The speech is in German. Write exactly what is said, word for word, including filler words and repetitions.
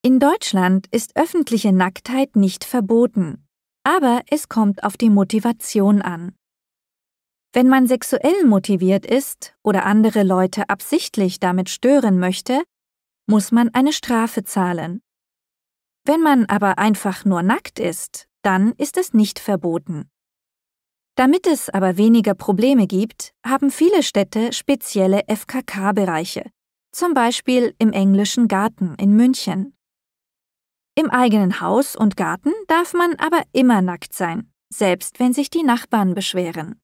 In Deutschland ist öffentliche Nacktheit nicht verboten, aber es kommt auf die Motivation an. Wenn man sexuell motiviert ist oder andere Leute absichtlich damit stören möchte, muss man eine Strafe zahlen. Wenn man aber einfach nur nackt ist, dann ist es nicht verboten. Damit es aber weniger Probleme gibt, haben viele Städte spezielle F K K-Bereiche, zum Beispiel im Englischen Garten in München. Im eigenen Haus und Garten darf man aber immer nackt sein, selbst wenn sich die Nachbarn beschweren.